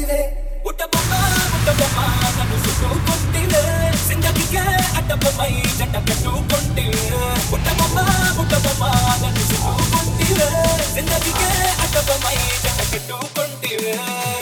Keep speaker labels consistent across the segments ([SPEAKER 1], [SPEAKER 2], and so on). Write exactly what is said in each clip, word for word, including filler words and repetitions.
[SPEAKER 1] చుట్టుకుంటివే పుట్టబొమ్మ పుట్టబొమ్మ నన్ను చుట్టుకుంటివే జిందగీకే అడ్డబొమ్మై జంట కట్టుకుంటివే పుట్టబొమ్మ పుట్టబొమ్మ నన్ను చుట్టుకుంటివే జిందగీకే అడ్డబొమ్మై జంట కట్టుకుంటివే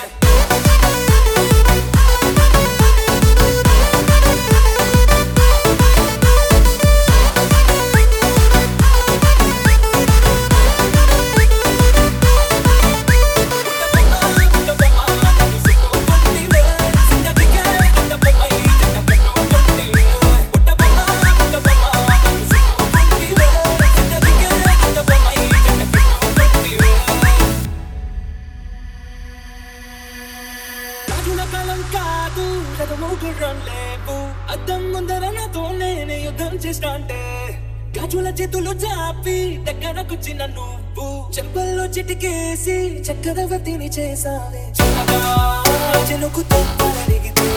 [SPEAKER 1] కాదు రథము గుర్రం లేవు అద్దం ముందర నాతో నేనే యుద్ధం చేస్తాంటే గాజుల చేతులు చాపి దగ్గరకొచ్చిన నువ్వు చెంపల్లో చిటికేసి చక్కదవతిని చేసావే చెలుకు తప్ప